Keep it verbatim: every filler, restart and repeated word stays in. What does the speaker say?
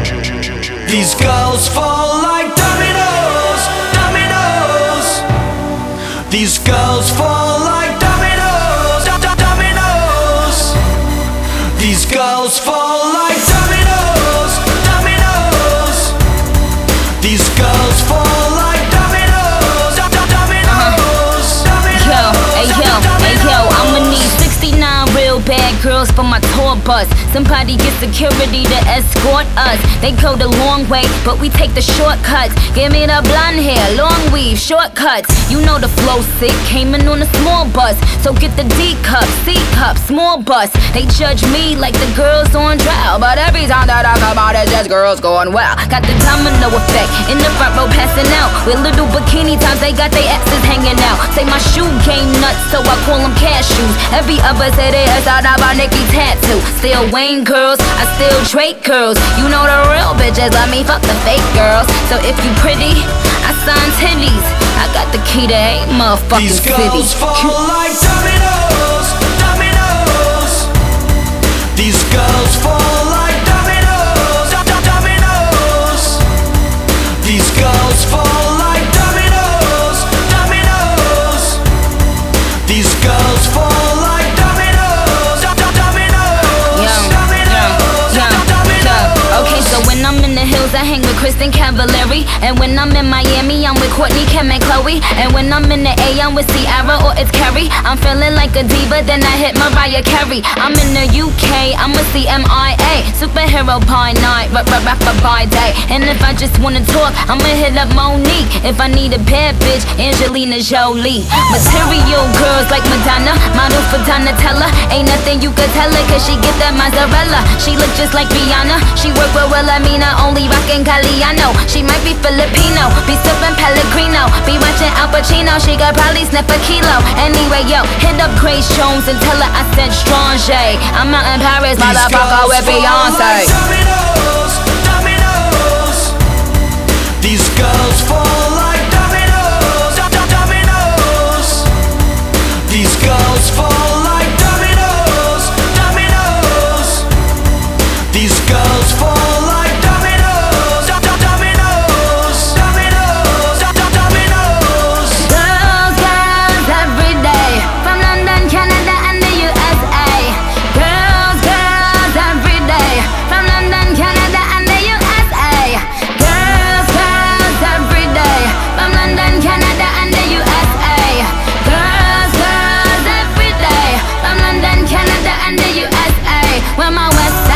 These girls fall like dominoes, dominoes. These girls fall like dominoes, do- do- dominoes. These girls fall like dominoes, dominoes. These girls fall like dominoes, do- do- dominoes, dominoes. Yo, hey yo, hey yo, I'ma need sixty-nine real bad girls for my tour bus. Somebody get security to escort us. They go the long way, but we take the shortcuts. Give me the blonde hair, long weave, shortcuts. You know the flow sick, came in on a small bus. So get the D cup, C cup, small bus. They judge me like the girls on trial, but every time that I come out, it's just girls going well. Got the domino effect, in the front row passing out. With little bikini tops, they got their asses hanging out. Say my shoe game nuts, so I call them cashews. Every other say they heard out about Nicki tattoo. Still Wayne girls, I still Drake girls. You know the real bitches let me fuck the fake girls. So if you pretty, I sign titties. I got the key to eight motherfucking These cities. girls fall like dominoes, dominoes. These girls fall like dominoes, do- do- dominoes. These girls fall like dominoes, dominoes. These girls fall like dominoes, do- do- dominoes, Yeah, dominoes, yeah, do- dominoes. Okay, so when I'm in the hills, I hang with Kristen Cavallari. And when I'm in Miami, I'm with Courtney, Kim, and Chloe. And when I'm in the A, I'm with Ciara or it's Carrie. I'm feeling like a diva, then I hit Mariah Carey. I'm in the U K, I'm with C M I A. Superhero by night, rap, rap, rapper by day. And if I just wanna talk, I'ma hit up Monique. If I need a bad bitch, Angelina Jolie. Material girls like Madonna, model for Donatella. Ain't nothing you could tell her, cause she get that mozzarella. She look just like Rihanna, she work with Wilhelmina, only rockin' Galliano. She might be Filipino, be sippin' Pellegrino, be watching Al Pacino, she could probably sniff a kilo. Anyway, yo, hit up Grace Jones and tell her I said Strange. I'm out in Paris, motherfucker, with Beyonce. Dominoes, dominoes. These girls fall like dominoes, do- do- dominoes. These girls fall like dominoes, dominoes. These girls fall like dominoes, do- do- dominoes, dominoes, do- do- dominoes. Girls, girls, every day, from London, Canada, and the U S A. Girls, girls, every day, from London, Canada, and the U S A. Girls, girls, every day, from London, Canada, and the U S A. Girls, girls, every day, from London, Canada, and the U S A. Where my West